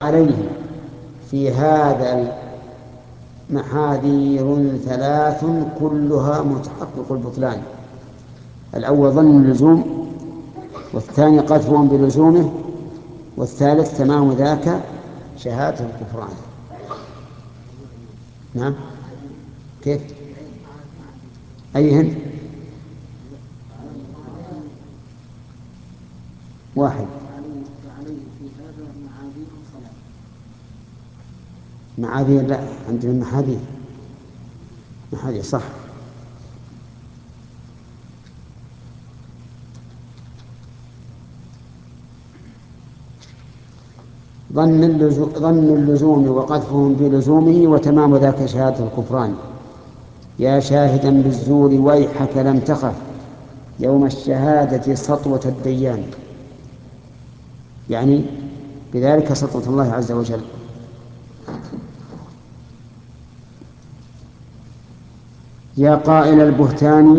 عليه في هذا محاذير ثلاث كلها متحقق البطلان. الأول ظن اللزوم، والثاني قذفهم بلزومه، والثالث تمام ذاك شهادة الكفران. نعم، كيف؟ أيهن؟ واحد. معاذير، لا، عندنا محاذير. محاذير صح. ظن اللزوم وقذفهم بلزومه وتمام ذاك شهادة الكفران. يا شاهدا بالزور ويحك لم تخف يوم الشهادة سطوة الديان، يعني بذلك سطوة الله عز وجل. يا قائل البهتان